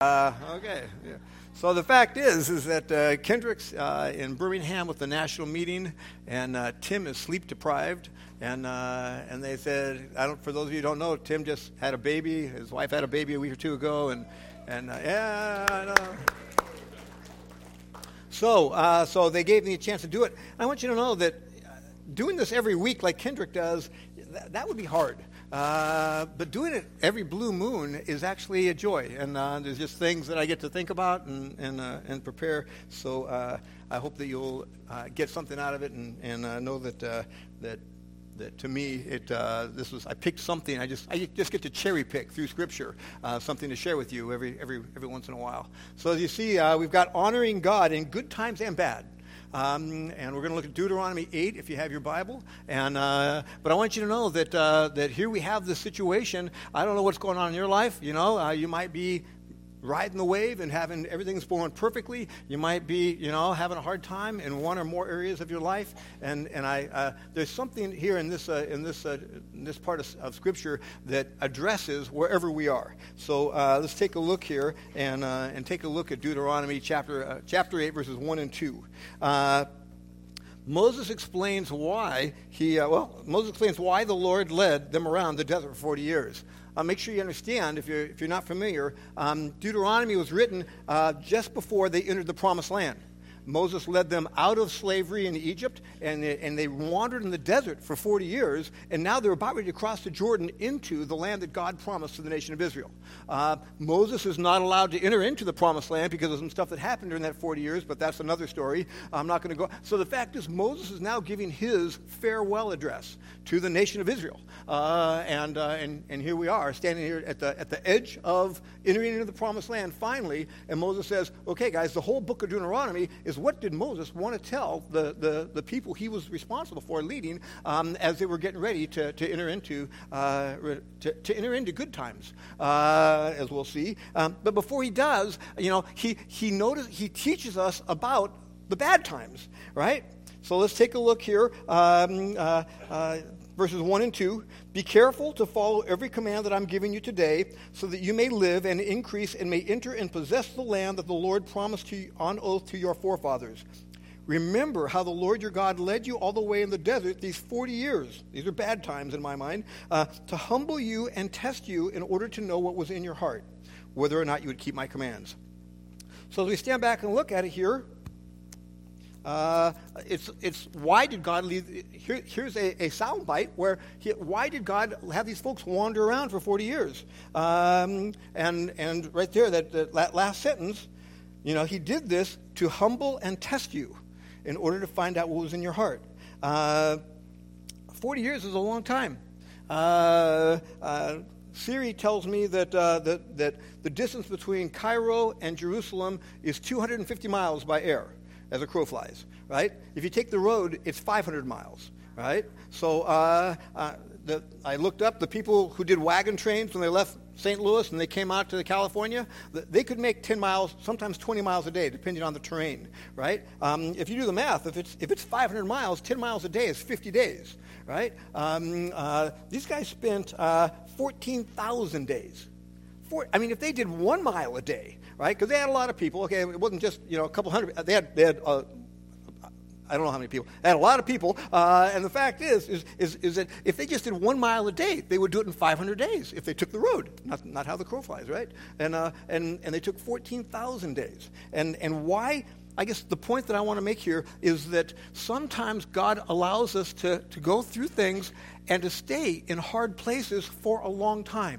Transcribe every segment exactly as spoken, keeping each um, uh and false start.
Uh, okay. Yeah. So the fact is, is that uh, Kendrick's uh, in Birmingham with the national meeting, and uh, Tim is sleep deprived, and uh, and they said, I don't. For those of you who don't know, Tim just had a baby. His wife had a baby a week or two ago, and and uh, yeah, I know. So uh, so they gave me a chance to do it. I want you to know that doing this every week, like Kendrick does, that, that would be hard. Uh, but doing it every blue moon is actually a joy, and uh, there's just things that I get to think about and and, uh, and prepare. So uh, I hope that you'll uh, get something out of it, and and uh, know that uh, that that to me it uh, this was I picked something. I just I just get to cherry pick through Scripture uh, something to share with you every every every once in a while. So as you see, uh, we've got honoring God in good times and bad. Um, and we're going to look at Deuteronomy eight if you have your Bible. And uh, but I want you to know that uh, that here we have this situation. I don't know what's going on in your life. You know, uh, you might be riding the wave and having everything's going perfectly. You might be, you know, having a hard time in one or more areas of your life. And and I uh, there's something here in this uh, in this uh, in this part of, of Scripture that addresses wherever we are. So uh, let's take a look here and uh, and take a look at Deuteronomy chapter uh, chapter eight verses one and two. Uh, Moses explains why he uh, well Moses explains why the Lord led them around the desert for forty years. Uh, make sure you understand, if you're, if you're not familiar, um, Deuteronomy was written uh, just before they entered the Promised Land. Moses led them out of slavery in Egypt, and they, and they wandered in the desert for forty years, and now they're about ready to cross the Jordan into the land that God promised to the nation of Israel. Uh, Moses is not allowed to enter into the Promised Land because of some stuff that happened during that forty years, but that's another story. I'm not going to go. So the fact is, Moses is now giving his farewell address to the nation of Israel. Uh, and, uh, and and here we are, standing here at the at the edge of entering into the Promised Land finally, and Moses says, okay, guys, the whole book of Deuteronomy is what did Moses want to tell the, the, the people he was responsible for leading um, as they were getting ready to, to enter into uh, to, to enter into good times, uh, as we'll see. Um, but before he does, you know, he he notice he teaches us about the bad times, right? So let's take a look here. Um, uh, uh, Verses one and two, be careful to follow every command that I'm giving you today, so that you may live and increase and may enter and possess the land that the Lord promised to you on oath to your forefathers. Remember how the Lord your God led you all the way in the desert these forty years. These are bad times in my mind. Uh, to humble you and test you in order to know what was in your heart, whether or not you would keep my commands. So as we stand back and look at it here, Uh, it's it's why did God leave? Here, here's a, a soundbite where he, why did God have these folks wander around for forty years? Um, and and right there, that, that last sentence, you know, he did this to humble and test you, in order to find out what was in your heart. Uh, forty years is a long time. Uh, uh, Siri tells me that, uh, that that the distance between Cairo and Jerusalem is two hundred fifty miles by air, as a crow flies, right? If you take the road, it's five hundred miles, right? So uh, uh, the, I looked up the people who did wagon trains when they left Saint Louis and they came out to California. They could make ten miles, sometimes twenty miles a day, depending on the terrain, right? Um, if you do the math, if it's if it's five hundred miles, ten miles a day is fifty days, right? Um, uh, these guys spent uh, fourteen thousand days. For, I mean, if they did one mile a day, right? Because they had a lot of people. Okay, it wasn't just, you know, a couple hundred. They had, they had uh, I don't know how many people. They had a lot of people. Uh, and the fact is, is, is, is that if they just did one mile a day, they would do it in five hundred days if they took the road. Not, not how the crow flies, right? And uh, and and they took fourteen thousand days. And and why? I guess the point that I want to make here is that sometimes God allows us to to go through things and to stay in hard places for a long time.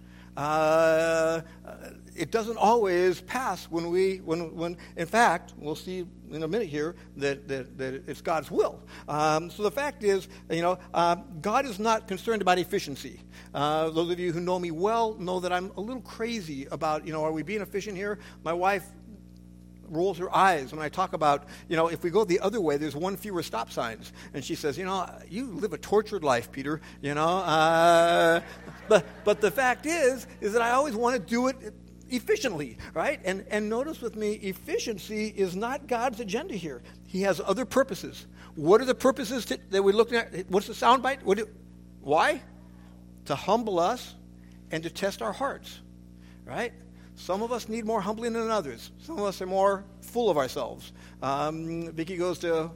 Uh, it doesn't always pass when we, when, when, in fact, we'll see in a minute here that, that, that it's God's will. Um, so the fact is, you know, uh, God is not concerned about efficiency. Uh, those of you who know me well know that I'm a little crazy about, you know, are we being efficient here? My wife rolls her eyes when I talk about, you know, if we go the other way, there's one fewer stop signs. And she says, you know, you live a tortured life, Peter, you know. Uh, but but the fact is, is that I always want to do it efficiently, right? And and notice with me, efficiency is not God's agenda here. He has other purposes. What are the purposes to, that we're looking at? What's the soundbite? What do, why? To humble us and to test our hearts, right? Some of us need more humbling than others. Some of us are more full of ourselves. Um, Vicki goes to,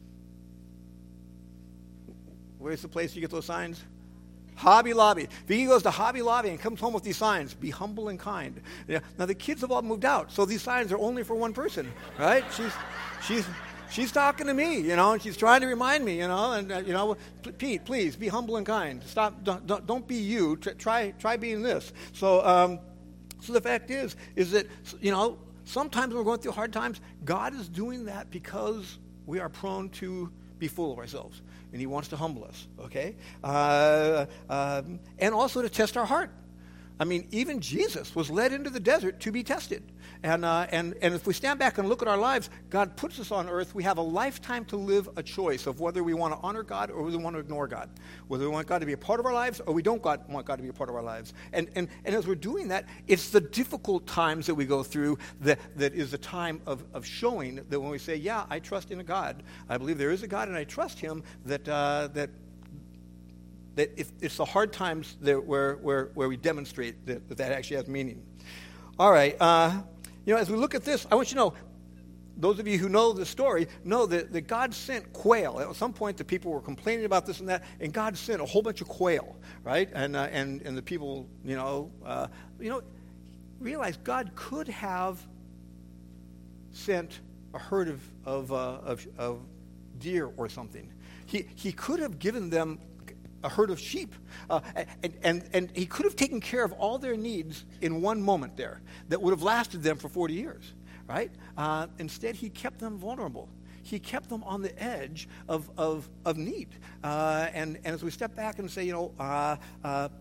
where's the place you get those signs? Hobby Lobby. Vicki goes to Hobby Lobby and comes home with these signs, be humble and kind. Yeah. Now the kids have all moved out, so these signs are only for one person, right? She's, she's, she's talking to me, you know, and she's trying to remind me, you know, and, uh, you know, Pete, please, be humble and kind. Stop, don't, don't, don't be you. Try, try being this. So, um, So the fact is, is that, you know, sometimes when we're going through hard times, God is doing that because we are prone to be full of ourselves, and he wants to humble us, okay? Uh, um, and also to test our heart. I mean, even Jesus was led into the desert to be tested. And, uh, and, and if we stand back and look at our lives, God puts us on earth. We have a lifetime to live a choice of whether we want to honor God or whether we want to ignore God, whether we want God to be a part of our lives or we don't God, want God to be a part of our lives. And, and, and as we're doing that, it's the difficult times that we go through that, that is the time of, of showing that when we say, yeah, I trust in a God, I believe there is a God and I trust him, that uh, that that if, it's the hard times that where, where, where we demonstrate that, that that actually has meaning. All right. Uh, you know, as we look at this, I want you to know, those of you who know the story know that, that God sent quail. At some point, the people were complaining about this and that, and God sent a whole bunch of quail, right? And uh, and and the people, you know, uh, you know, realize God could have sent a herd of of, uh, of of deer or something. He he could have given them a herd of sheep, uh, and, and, and he could have taken care of all their needs in one moment there that would have lasted them for forty years, right? Uh, instead, he kept them vulnerable. He kept them on the edge of, of, of need. Uh, and, and as we step back and say, you know, uh, uh,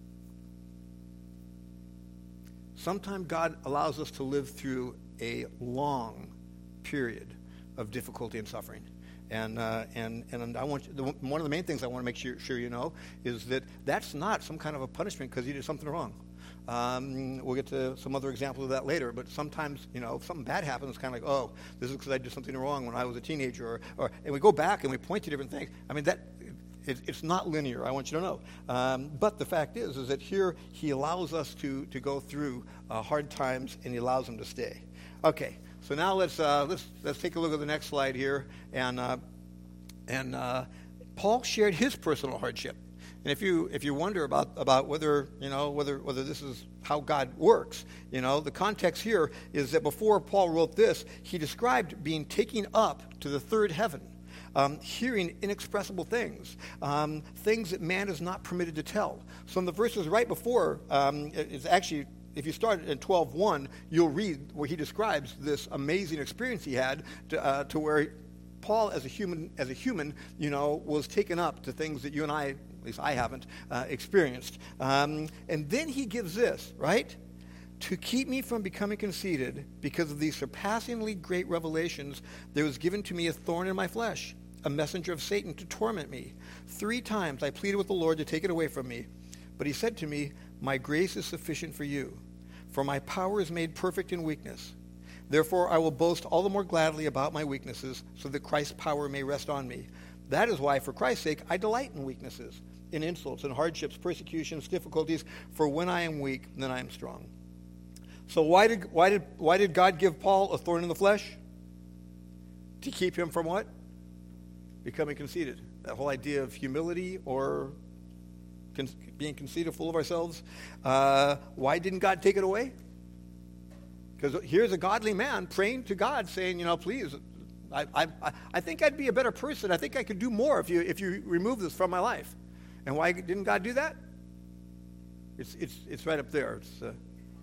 sometimes God allows us to live through a long period of difficulty and suffering. And, uh, and and I want you, the, one of the main things I want to make sure, sure you know is that that's not some kind of a punishment because you did something wrong. Um, we'll get to some other examples of that later, but sometimes, you know, if something bad happens, it's kind of like, oh, this is because I did something wrong when I was a teenager. Or, or, and we go back and we point to different things. I mean, that it, it's not linear, I want you to know. Um, but the fact is, is that here he allows us to, to go through uh, hard times, and he allows them to stay. Okay. So now let's uh, let's let's take a look at the next slide here, and uh, and uh, Paul shared his personal hardship. And if you if you wonder about, about whether you know whether whether this is how God works, you know the context here is that before Paul wrote this, he described being taken up to the third heaven, um, hearing inexpressible things, um, things that man is not permitted to tell. So in the verses right before, um, it's actually. If you start in twelve one, you'll read where he describes this amazing experience he had to, uh, to where Paul, as a human, as a human, you know, was taken up to things that you and I, at least I haven't, uh, experienced. Um, and then he gives this, right? To keep me from becoming conceited, because of these surpassingly great revelations, there was given to me a thorn in my flesh, a messenger of Satan to torment me. Three times I pleaded with the Lord to take it away from me. But he said to me, my grace is sufficient for you, for my power is made perfect in weakness. Therefore I will boast all the more gladly about my weaknesses, so that Christ's power may rest on me. That is why, for Christ's sake, I delight in weaknesses, in insults, in hardships, persecutions, difficulties, for when I am weak, then I am strong. So why did why did why did God give Paul a thorn in the flesh? To keep him from what? Becoming conceited. That whole idea of humility or con- being conceited, full of ourselves. Uh, why didn't God take it away? Because here's a godly man praying to God, saying, you know, please, I, I, I think I'd be a better person. I think I could do more if you if you remove this from my life. And why didn't God do that? It's it's it's right up there. It's, uh,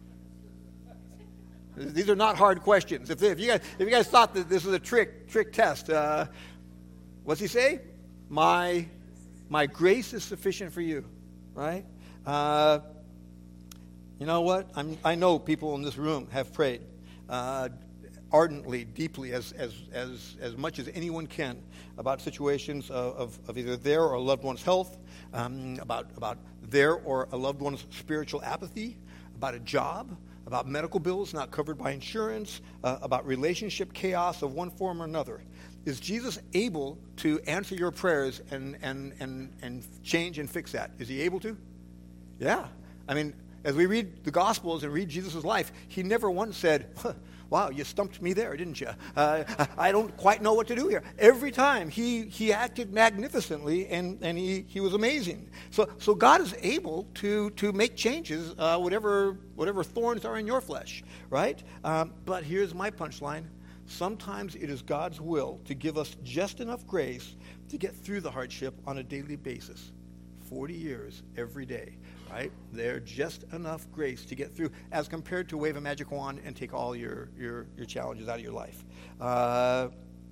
these are not hard questions. If, they, if you guys if you guys thought that this was a trick trick test, uh, what's he say? My my grace is sufficient for you, right? Uh, you know what? I'm, I know people in this room have prayed uh, ardently, deeply, as as as as much as anyone can about situations of, of, of either their or a loved one's health, um, about about their or a loved one's spiritual apathy, about a job, about medical bills not covered by insurance, uh, about relationship chaos of one form or another. Is Jesus able to answer your prayers and, and, and, and change and fix that? Is he able to? Yeah. I mean, as we read the Gospels and read Jesus' life, he never once said, huh, wow, you stumped me there, didn't you? Uh, I don't quite know what to do here. Every time he he acted magnificently, and, and he, he was amazing. So so God is able to to make changes, uh, whatever whatever thorns are in your flesh, right? Um, but here's my punchline. Sometimes it is God's will to give us just enough grace to get through the hardship on a daily basis. forty years every day. Right? They're just enough grace to get through as compared to wave a magic wand and take all your, your, your challenges out of your life. Uh,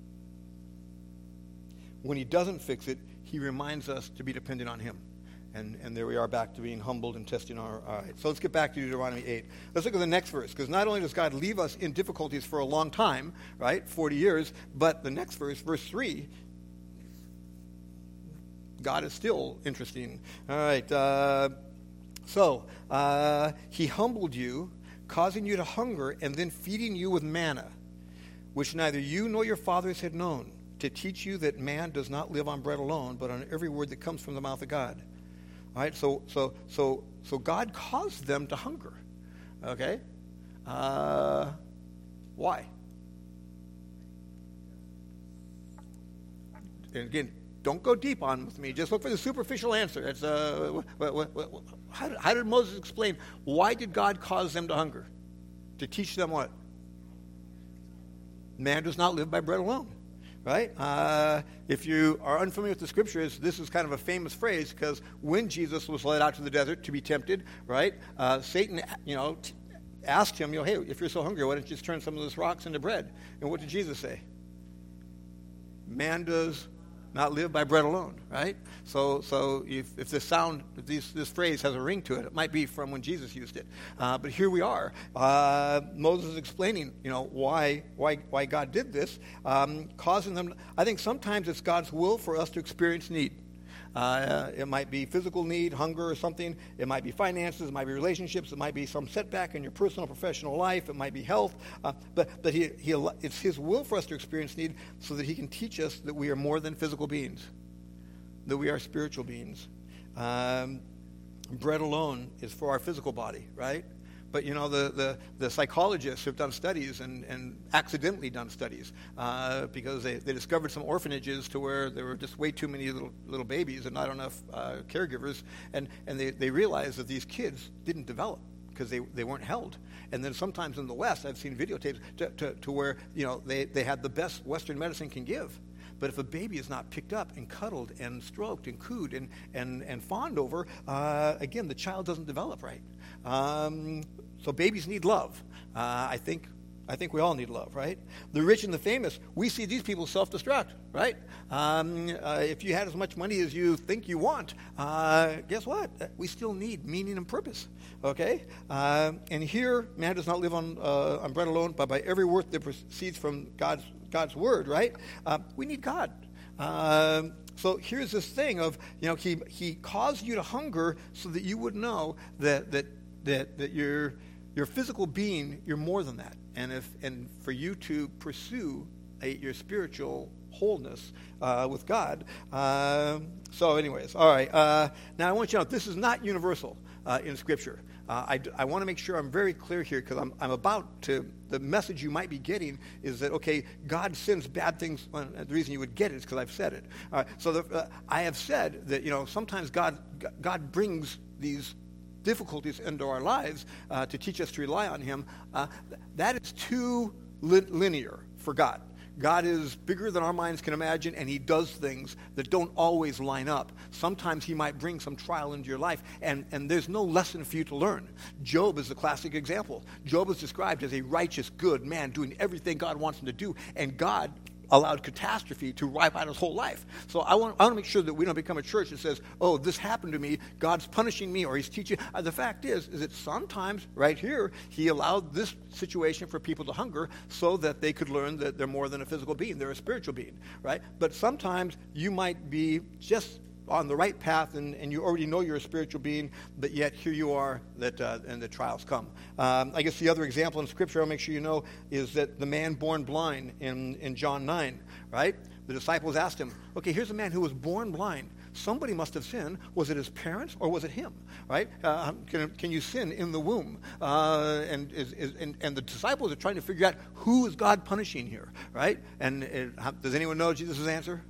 when he doesn't fix it, he reminds us to be dependent on him. And, and there we are back to being humbled and testing our... All right, so let's get back to Deuteronomy eight. Let's look at the next verse, because not only does God leave us in difficulties for a long time, right, forty years, but the next verse, verse three, God is still interesting. All right, uh... So, uh, he humbled you, causing you to hunger, and then feeding you with manna, which neither you nor your fathers had known, to teach you that man does not live on bread alone, but on every word that comes from the mouth of God. All right, so so so so God caused them to hunger. Okay, uh, why? And again, don't go deep on with me. Just look for the superficial answer. It's uh, what, what, what, what, how, did, how did Moses explain? Why did God cause them to hunger? To teach them what? Man does not live by bread alone, right? Uh, if you are unfamiliar with the scriptures, this is kind of a famous phrase because when Jesus was led out to the desert to be tempted, right? Uh, Satan, you know, t- asked him, you know, hey, if you're so hungry, why don't you just turn some of those rocks into bread? And what did Jesus say? Man does not live by bread alone, right? So, so if, if this sound, if these, this phrase has a ring to it, it might be from when Jesus used it. Uh, but here we are. Uh, Moses is explaining, you know, why, why, why God did this, um, causing them. I think sometimes it's God's will for us to experience need. Uh, it might be physical need, hunger or something. It might be finances. It might be relationships. It might be some setback in your personal, professional life. It might be health. Uh, but but he, he, it's his will for us to experience need so that he can teach us that we are more than physical beings, that we are spiritual beings. Um, bread alone is for our physical body, right? But, you know, the, the, the psychologists have done studies and, and accidentally done studies uh, because they, they discovered some orphanages to where there were just way too many little little babies and not enough uh, caregivers. And, and they, they realized that these kids didn't develop because they, they weren't held. And then sometimes in the West, I've seen videotapes to, to, to where, you know, they, they had the best Western medicine can give. But if a baby is not picked up and cuddled and stroked and cooed and, and, and fawned over, uh, again, the child doesn't develop right. Um, so babies need love. Uh, I think I think we all need love, right? The rich and the famous, we see these people self-destruct, right? Um, uh, if you had as much money as you think you want, uh, guess what? We still need meaning and purpose, okay? Uh, and here, man does not live on, uh, on bread alone, but by every word that proceeds from God's God's word, right? Uh, we need God. Um, so here's this thing of, you know, he he caused you to hunger so that you would know that that that that your your physical being, you're more than that, and if and for you to pursue a, your spiritual wholeness uh, with God. Uh, so, anyways, all right. Uh, now I want you to know this is not universal uh, in Scripture. Uh, I, I want to make sure I'm very clear here because I'm, I'm about to, the message you might be getting is that, okay, God sends bad things. Well, the reason you would get it is because I've said it. Uh, so the, uh, I have said that, you know, sometimes God, God brings these difficulties into our lives uh, to teach us to rely on him. Uh, that is too li- linear for God. God is bigger than our minds can imagine, and he does things that don't always line up. Sometimes he might bring some trial into your life, and, and there's no lesson for you to learn. Job is the classic example. Job is described as a righteous, good man doing everything God wants him to do, and God allowed catastrophe to wipe out his whole life. So I want, I want to make sure that we don't become a church that says, oh, this happened to me, God's punishing me, or he's teaching. Uh, the fact is, is that sometimes, right here, he allowed this situation for people to hunger so that they could learn that they're more than a physical being, they're a spiritual being, right? But sometimes you might be just on the right path, and, and you already know you're a spiritual being, but yet here you are, that uh, and the trials come. Um, I guess the other example in Scripture I'll make sure you know is that the man born blind in, in John nine, right? The disciples asked him, okay, here's a man who was born blind. somebody must have sinned. Was it his parents or was it him? Right? Uh, can, can you sin in the womb? Uh, and, is, is, and and the disciples are trying to figure out who is God punishing here, right? And it, does anyone know Jesus' answer?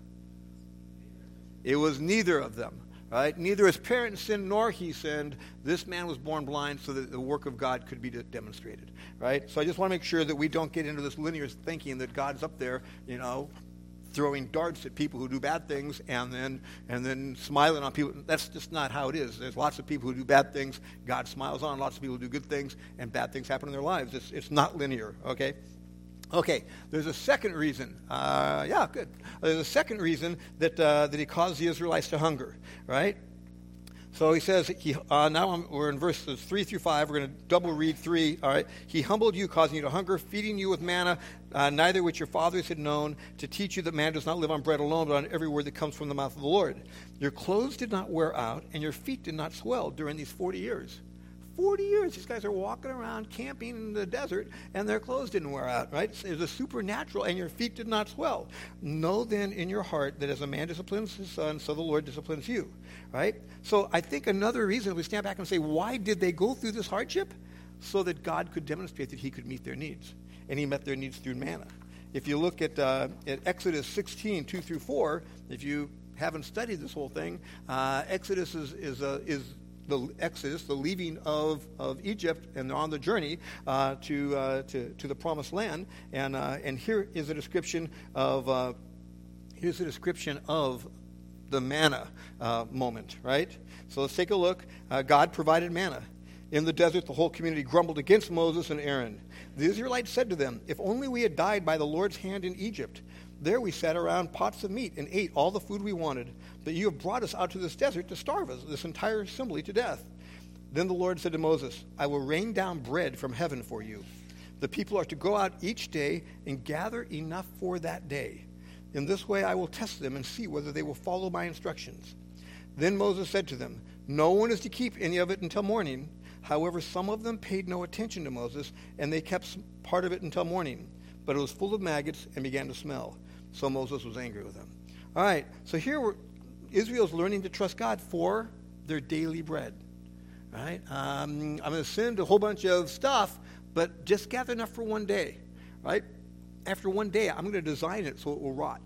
It was neither of them. Right? Neither his parents sinned nor he sinned. This man was born blind so that the work of God could be demonstrated. Right? So I just want to make sure that we don't get into this linear thinking that God's up there, you know, throwing darts at people who do bad things and then and then smiling on people. That's just not how it is. There's lots of people who do bad things. God smiles on. Lots of people who do good things, and bad things happen in their lives. It's it's not linear. Okay. Okay, there's a second reason. Uh, yeah, good. There's a second reason that uh, that he caused the Israelites to hunger, right? So he says, he, uh, now I'm, we're in verses three through five. We're going to double read three, all right? He humbled you, causing you to hunger, feeding you with manna, uh, neither which your fathers had known, to teach you that man does not live on bread alone, but on every word that comes from the mouth of the Lord. Your clothes did not wear out, and your feet did not swell during these forty years. forty years, these guys are walking around camping in the desert, and their clothes didn't wear out, right? It was a supernatural, and your feet did not swell. Know then in your heart that as a man disciplines his son, so the Lord disciplines you, right? So I think another reason we stand back and say, why did they go through this hardship? So that God could demonstrate that he could meet their needs, and he met their needs through manna. If you look at, uh, at Exodus sixteen, two through four, if you haven't studied this whole thing, uh, Exodus is is, uh, is the Exodus, the leaving of, of Egypt, and they're on the journey uh, to, uh, to to the Promised Land. And uh, and here is a description of uh, here's a description of the manna uh, moment, right? So let's take a look. Uh, God provided manna. In the desert, the whole community grumbled against Moses and Aaron. The Israelites said to them, "If only we had died by the Lord's hand in Egypt. There we sat around pots of meat and ate all the food we wanted. But you have brought us out to this desert to starve us, this entire assembly, to death." Then the Lord said to Moses, "I will rain down bread from heaven for you. The people are to go out each day and gather enough for that day. In this way I will test them and see whether they will follow my instructions." Then Moses said to them, "No one is to keep any of it until morning." However, some of them paid no attention to Moses, and they kept part of it until morning. But it was full of maggots and began to smell. So Moses was angry with them. All right, so here we're, Israel's learning to trust God for their daily bread. Right? Um, I'm going to send a whole bunch of stuff, but just gather enough for one day. Right? After one day, I'm going to design it so it will rot.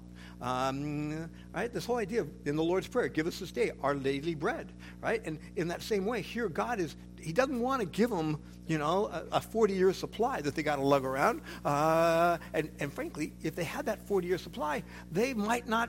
Um, right? This whole idea of, in the Lord's Prayer, give us this day our daily bread. Right? And in that same way, here God is, he doesn't want to give them, you know, a forty-year supply that they got to lug around. Uh, and, and frankly, if they had that forty-year supply, they might not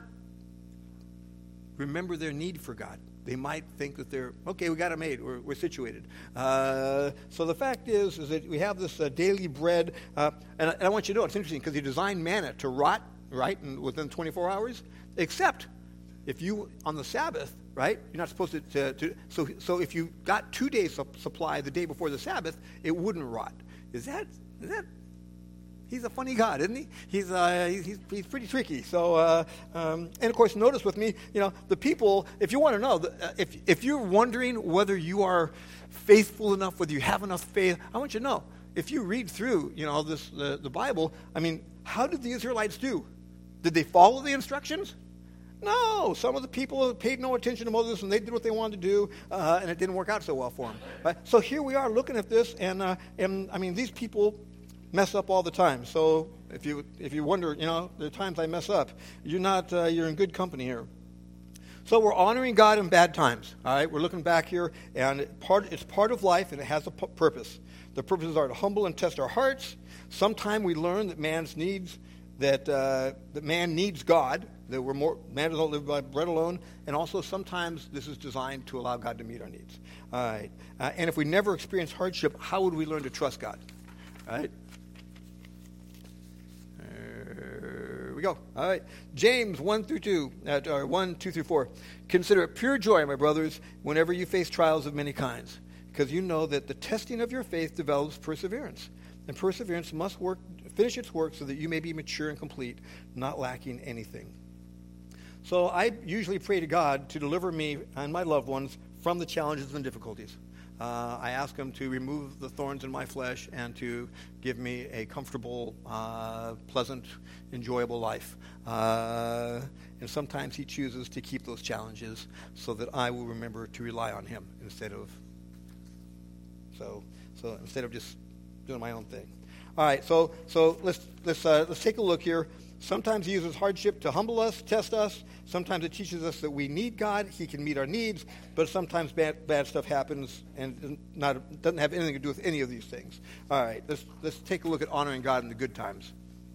remember their need for God. They might think that they're, okay, we got it made, we're, we're situated. Uh, so the fact is, is that we have this uh, daily bread, uh, and, I, and I want you to know, it's interesting, because he designed manna to rot, right, and within twenty-four hours, except if you, on the Sabbath, right, you're not supposed to, to, to so, so if you got two days of supply the day before the Sabbath, it wouldn't rot. Is that, is that, he's a funny God, isn't he? He's uh, he's, he's pretty tricky. So, uh, um, and of course, notice with me, you know, the people, if you want to know, if if you're wondering whether you are faithful enough, whether you have enough faith, I want you to know, if you read through, you know, this the, the Bible, I mean, how did the Israelites do? Did they follow the instructions? No, some of the people paid no attention to Moses, and they did what they wanted to do, uh, and it didn't work out so well for them. Right? So here we are looking at this, and uh, and I mean, these people mess up all the time. So if you if you wonder, you know, there are times I mess up. You're not uh, you're in good company here. So we're honoring God in bad times. All right, we're looking back here, and part it's part of life, and it has a p- purpose. The purposes are to humble and test our hearts. Sometime we learn that man's needs that uh, that man needs God. That we're more man does not live by bread alone, and also sometimes this is designed to allow God to meet our needs. All right, uh, and if we never experience hardship, how would we learn to trust God? All right. There we go. All right. James one through two, uh, or one, two through four. Consider it pure joy, my brothers, whenever you face trials of many kinds, because you know that the testing of your faith develops perseverance, and perseverance must work, finish its work, so that you may be mature and complete, not lacking anything. So I usually pray to God to deliver me and my loved ones from the challenges and difficulties. Uh, I ask him to remove the thorns in my flesh and to give me a comfortable, uh, pleasant, enjoyable life. Uh, and sometimes he chooses to keep those challenges so that I will remember to rely on him instead of so so instead of just doing my own thing. All right, so so let's let's uh, let's take a look here. Sometimes he uses hardship to humble us, test us. Sometimes it teaches us that we need God. He can meet our needs. But sometimes bad, bad stuff happens and not, doesn't have anything to do with any of these things. All right, let's, let's take a look at honoring God in the good times.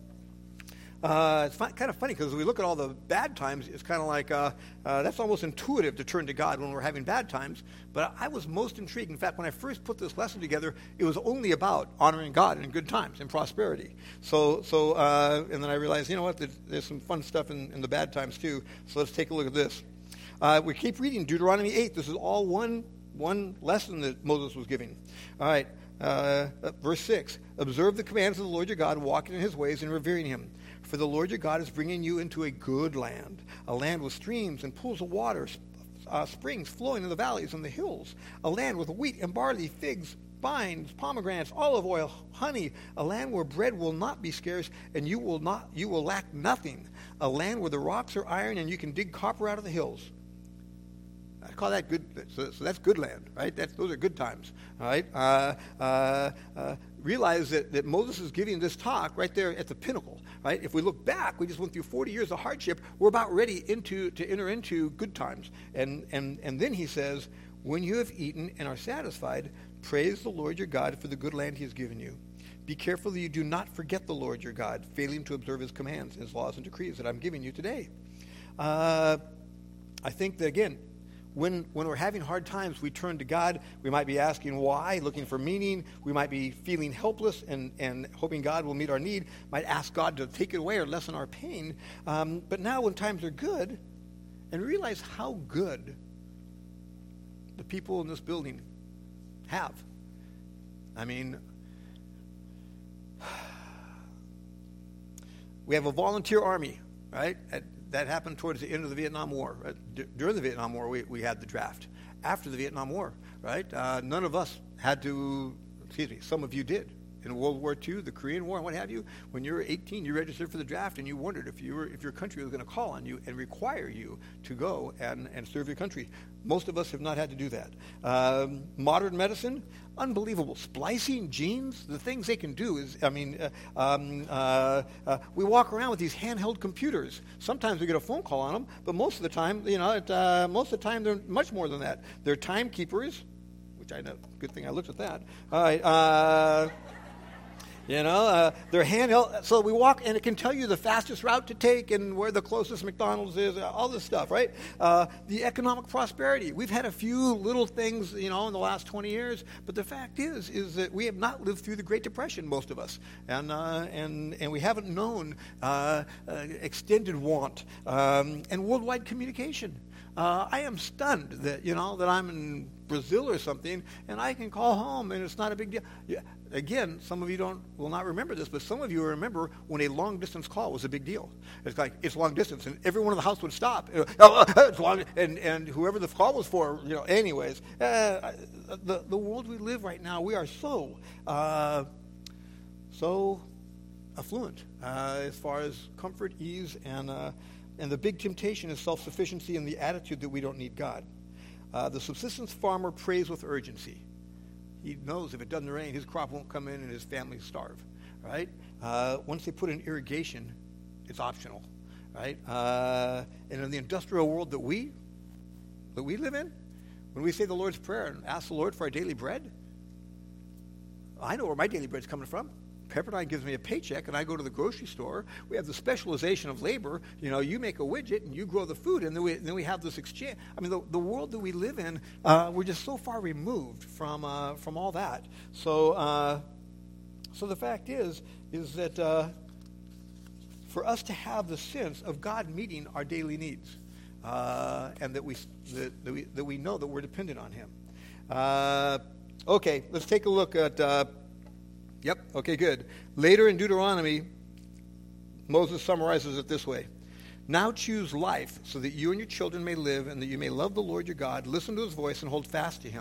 Uh, it's fun, kind of funny because when we look at all the bad times, it's kind of like uh, uh, that's almost intuitive to turn to God when we're having bad times. But I was most intrigued. In fact, when I first put this lesson together, it was only about honoring God in good times and prosperity. So, so, uh, and then I realized, you know what? There's, there's some fun stuff in, in the bad times too. So let's take a look at this. Uh, we keep reading Deuteronomy eight. This is all one one lesson that Moses was giving. All right, uh, verse six: observe the commands of the Lord your God, walking in His ways and revering Him. For the Lord your God is bringing you into a good land, a land with streams and pools of water, uh, springs flowing in the valleys and the hills, a land with wheat and barley, figs, vines, pomegranates, olive oil, honey, a land where bread will not be scarce and you will not you will lack nothing, a land where the rocks are iron and you can dig copper out of the hills. I call that good. So, so that's good land, right? That's, those are good times, all right? Uh, uh, uh, realize that, that Moses is giving this talk right there at the pinnacle, right? If we look back, we just went through forty years of hardship. We're about ready into to enter into good times. And, and, and then he says, when you have eaten and are satisfied, praise the Lord your God for the good land he has given you. Be careful that you do not forget the Lord your God, failing to observe his commands, his laws and decrees that I'm giving you today. Uh, I think that, again, When when we're having hard times, we turn to God. We might be asking why, looking for meaning. We might be feeling helpless and, and hoping God will meet our need. Might ask God to take it away or lessen our pain. Um, but now when times are good, and realize how good the people in this building have. I mean, we have a volunteer army, right? At, That happened towards the end of the Vietnam War. Right? D- during the Vietnam War, we, we had the draft. After the Vietnam War, right? Uh, none of us had to, excuse me, some of you did. In World War Two, the Korean War, and what have you, when you were eighteen, you registered for the draft, and you wondered if you were, if your country was going to call on you and require you to go and, and serve your country. Most of us have not had to do that. Um, modern medicine, unbelievable. Splicing genes, the things they can do is, I mean, uh, um, uh, uh, we walk around with these handheld computers. Sometimes we get a phone call on them, but most of the time, you know, it, uh, most of the time they're much more than that. They're timekeepers, which I know, good thing I looked at that. All right. Uh, You know, uh, they're handheld, so we walk, and it can tell you the fastest route to take and where the closest McDonald's is, uh, all this stuff, right? Uh, the economic prosperity. We've had a few little things, you know, in the last twenty years, but the fact is, is that we have not lived through the Great Depression, most of us, and uh, and and we haven't known uh, uh, extended want um, and worldwide communication. Uh, I am stunned that, you know, that I'm in Brazil or something, and I can call home, and it's not a big deal. Yeah. Again, some of you don't will not remember this, but some of you remember when a long-distance call was a big deal. It's like, it's long distance, and everyone in the house would stop. You know, oh, it's long, and, and whoever the call was for, you know, anyways. Uh, the, the world we live right now, we are so, uh, so affluent uh, as far as comfort, ease, and, uh, and the big temptation is self-sufficiency and the attitude that we don't need God. Uh, the subsistence farmer prays with urgency. He knows if it doesn't rain, his crop won't come in and his family starve, right? Uh, once they put in irrigation, it's optional, right? Uh, and in the industrial world that we that we live in, when we say the Lord's Prayer and ask the Lord for our daily bread, I know where my daily bread's coming from. Pepperdine gives me a paycheck, and I go to the grocery store. We have the specialization of labor. You know, you make a widget, and you grow the food, and then we, and then we have this exchange. I mean, the, the world that we live in, uh, we're just so far removed from uh, from all that. So, uh, so the fact is, is that uh, for us to have the sense of God meeting our daily needs, uh, and that we that, that we that we know that we're dependent on Him. Uh, okay, let's take a look at. Uh, Yep, okay, good. Later in Deuteronomy, Moses summarizes it this way. Now choose life so that you and your children may live and that you may love the Lord your God, listen to his voice, and hold fast to him.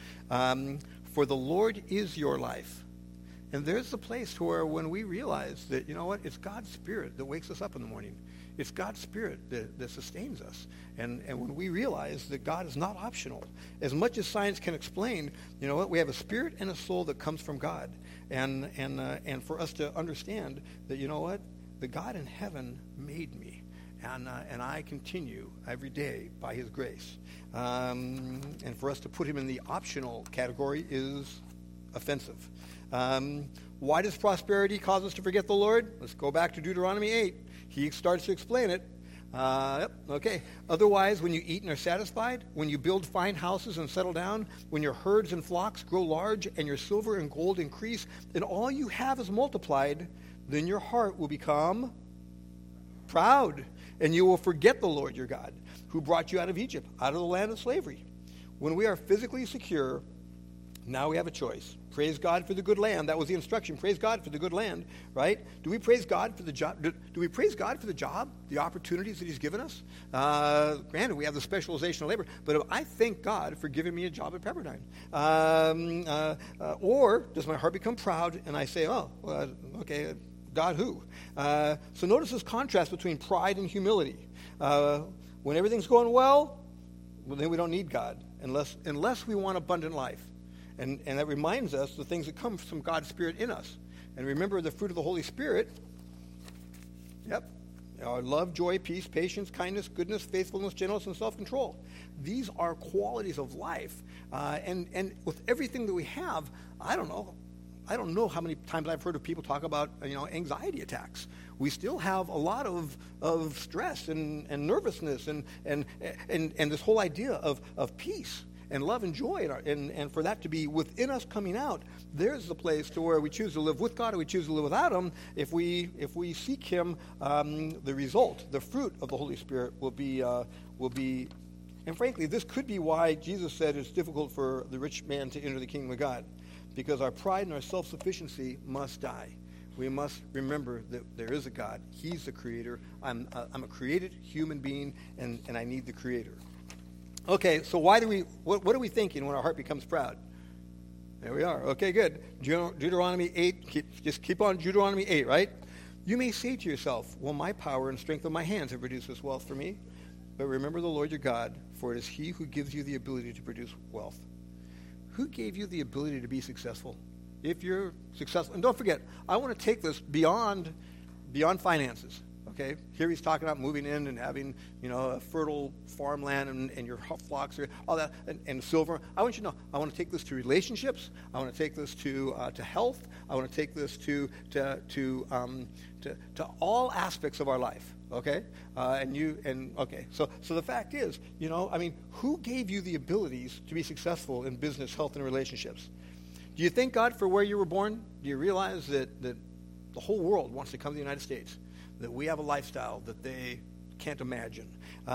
Um, for the Lord is your life. And there's the place to where when we realize that, you know what, it's God's Spirit that wakes us up in the morning. It's God's Spirit that, that sustains us. And, and when we realize that God is not optional, as much as science can explain, you know what, we have a spirit and a soul that comes from God. And, and, uh, and for us to understand that, you know what, the God in heaven made me. And, uh, and I continue every day by his grace. Um, and for us to put him in the optional category is offensive. Um, why does prosperity cause us to forget the Lord? Let's go back to Deuteronomy eight. He starts to explain it. Uh, yep, okay. Otherwise, when you eat and are satisfied, when you build fine houses and settle down, when your herds and flocks grow large and your silver and gold increase, and all you have is multiplied, then your heart will become proud, and you will forget the Lord your God, who brought you out of Egypt, out of the land of slavery. When we are physically secure, now we have a choice. Praise God for the good land. That was the instruction. Praise God for the good land, right? Do we praise God for the job? Do, do we praise God for the job, the opportunities that he's given us? Uh, granted, we have the specialization of labor, but I thank God for giving me a job at Pepperdine. Um, uh, uh, or does my heart become proud and I say, oh, well, okay, God who? Uh, so notice this contrast between pride and humility. Uh, when everything's going well, well, then we don't need God unless unless we want abundant life. And, and that reminds us the things that come from God's Spirit in us. And remember the fruit of the Holy Spirit. Yep. Our love, joy, peace, patience, kindness, goodness, faithfulness, gentleness, and self-control. These are qualities of life. Uh, and, and with everything that we have, I don't know. I don't know how many times I've heard of people talk about, you know, anxiety attacks. We still have a lot of, of stress and, and nervousness and, and, and, and this whole idea of, of peace and love and joy, and, our, and and for that to be within us coming out, there's the place to where we choose to live with God or we choose to live without him. If we if we seek him, um, the result, the fruit of the Holy Spirit will be uh, will be, and frankly, this could be why Jesus said it's difficult for the rich man to enter the kingdom of God, because our pride and our self-sufficiency must die. We must remember that there is a God. He's the creator. I'm uh, I'm a created human being, and, and I need the creator. Okay, so why do we, what, what are we thinking when our heart becomes proud? There we are. Okay, good. Deut- Deuteronomy eight, keep, just keep on Deuteronomy eight, right? You may say to yourself, well, my power and strength of my hands have produced this wealth for me. But remember the Lord your God, for it is he who gives you the ability to produce wealth. Who gave you the ability to be successful? If you're successful, and don't forget, I want to take this beyond, beyond finances. Okay, here he's talking about moving in and having, you know, a fertile farmland and, and your flocks, or all that, and, and silver. I want you to know, I want to take this to relationships. I want to take this to uh, to health. I want to take this to to to um, to, to all aspects of our life. Okay, uh, and you and okay. So so the fact is, you know, I mean, who gave you the abilities to be successful in business, health, and relationships? Do you thank God for where you were born? Do you realize that that the whole world wants to come to the United States? That we have a lifestyle that they can't imagine.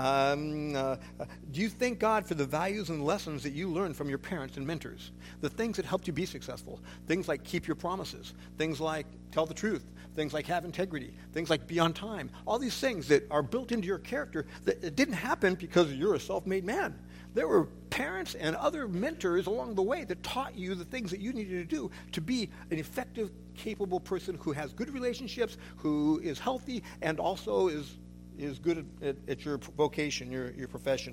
Um, uh, do you thank God for the values and lessons that you learned from your parents and mentors? The things that helped you be successful. Things like keep your promises. Things like tell the truth. Things like have integrity. Things like be on time. All these things that are built into your character that it didn't happen because you're a self-made man. There were parents and other mentors along the way that taught you the things that you needed to do to be an effective, capable person who has good relationships, who is healthy, and also is is good at, at, at your vocation, your, your profession.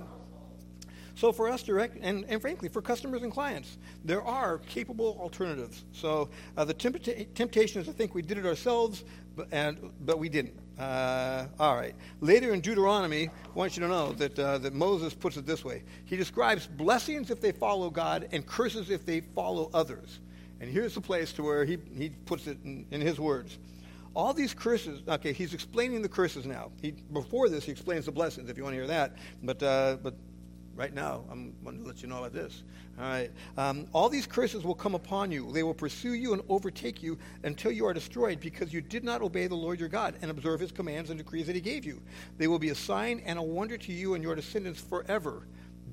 So for us to, rec- and, and frankly, for customers and clients, there are capable alternatives. So uh, the tempt- temptation is to think we did it ourselves, but, and, but we didn't. Uh, all right. Later in Deuteronomy, I want you to know that, uh, that Moses puts it this way. He describes blessings if they follow God and curses if they follow others. And here's the place to where he, he puts it in, in his words. All these curses, okay, he's explaining the curses now. He, before this, he explains the blessings, if you want to hear that. But, uh, but right now, I'm going to let you know about this. All right. Um, all these curses will come upon you. They will pursue you and overtake you until you are destroyed because you did not obey the Lord your God and observe his commands and decrees that he gave you. They will be a sign and a wonder to you and your descendants forever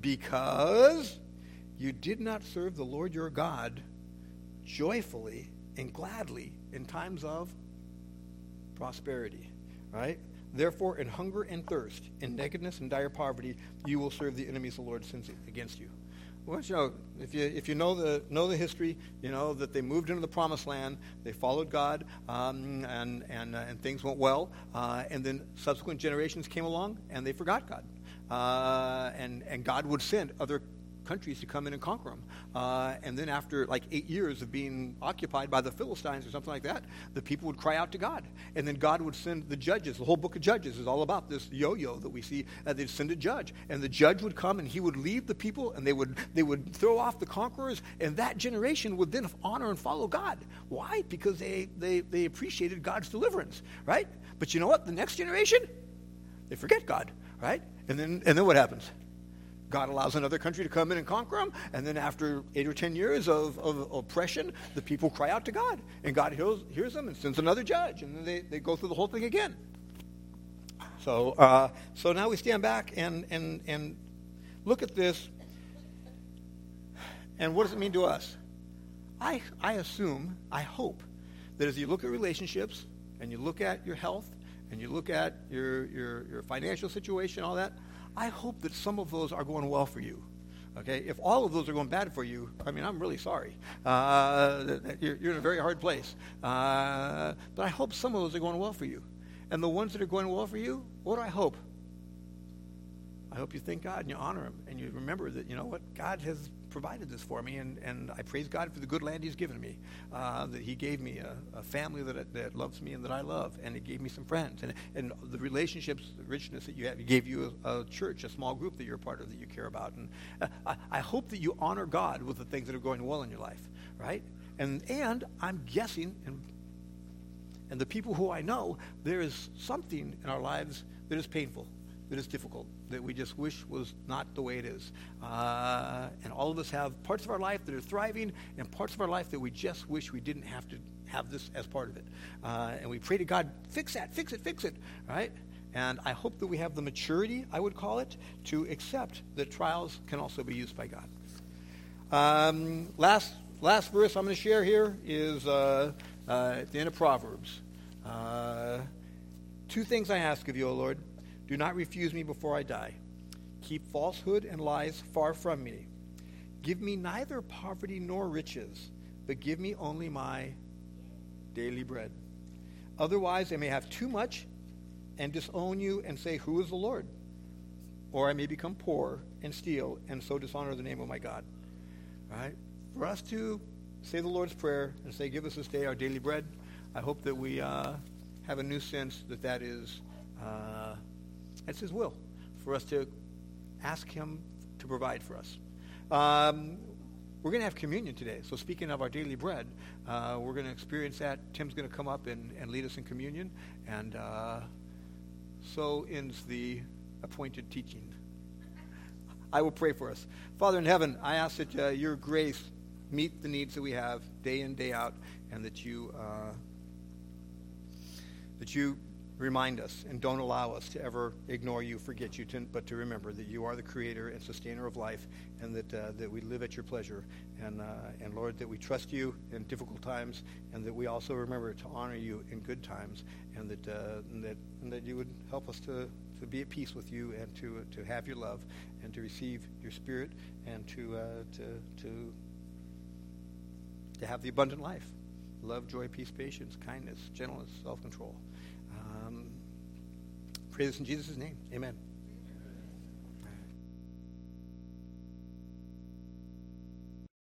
because you did not serve the Lord your God joyfully and gladly in times of prosperity, right? Therefore, in hunger and thirst, in nakedness and dire poverty, you will serve the enemies the Lord sends against you. Well, you know, if you if you know the know the history, you know that they moved into the promised land, they followed God, um, and and uh, and things went well, uh, and then subsequent generations came along and they forgot God, uh, and and God would send other countries to come in and conquer them. Uh, and then after like eight years of being occupied by the Philistines or something like that, the people would cry out to God. And then God would send the judges. The whole book of Judges is all about this yo-yo that we see. Uh, they'd send a judge. And the judge would come and he would lead the people and they would they would throw off the conquerors. And that generation would then honor and follow God. Why? Because they, they, they appreciated God's deliverance, right? But you know what? The next generation, they forget God, right? And then and then what happens? God allows another country to come in and conquer them, and then after eight or ten years of, of oppression, the people cry out to God, and God hears, hears them and sends another judge, and then they, they go through the whole thing again. So uh, so now we stand back and, and, and look at this, and what does it mean to us? I, I assume, I hope, that as you look at relationships, and you look at your health, and you look at your, your, your financial situation, all that, I hope that some of those are going well for you. Okay, if all of those are going bad for you, I mean, I'm really sorry. Uh, you're, you're in a very hard place. Uh, but I hope some of those are going well for you. And the ones that are going well for you, what do I hope? I hope you thank God and you honor him. And you remember that, you know what, God has provided this for me. And, and I praise God for the good land he's given me. Uh, that he gave me a, a family that, that loves me and that I love. And he gave me some friends. And, and the relationships, the richness that you have. He gave you a, a church, a small group that you're a part of that you care about. And uh, I, I hope that you honor God with the things that are going well in your life. Right? And, and I'm guessing, and, and the people who I know, there is something in our lives that is painful, that is difficult, that we just wish was not the way it is. Uh, and all of us have parts of our life that are thriving and parts of our life that we just wish we didn't have to have this as part of it. Uh, and we pray to God, fix that, fix it, fix it, right? And I hope that we have the maturity, I would call it, to accept that trials can also be used by God. Um, last, last verse I'm going to share here is uh, uh, at the end of Proverbs. Uh, Two things I ask of you, O Lord. Do not refuse me before I die. Keep falsehood and lies far from me. Give me neither poverty nor riches, but give me only my daily bread. Otherwise I may have too much and disown you and say, who is the Lord? Or I may become poor and steal and so dishonor the name of my God. All right? For us to say the Lord's Prayer and say, give us this day our daily bread, I hope that we uh, have a new sense that that is... Uh, It's his will for us to ask him to provide for us. Um, we're going to have communion today. So speaking of our daily bread, uh, we're going to experience that. Tim's going to come up and, and lead us in communion. And uh, so ends the appointed teaching. I will pray for us. Father in heaven, I ask that uh, your grace meet the needs that we have day in, day out, and that you uh, that you remind us and don't allow us to ever ignore you, forget you, to, but to remember that you are the creator and sustainer of life, and that uh, that we live at your pleasure. And uh, and Lord, that we trust you in difficult times, and that we also remember to honor you in good times, and that uh, and that and that you would help us to, to be at peace with you, and to to have your love, and to receive your Spirit, and to uh, to to to have the abundant life, love, joy, peace, patience, kindness, gentleness, self-control. Um, pray this in Jesus' name. Amen.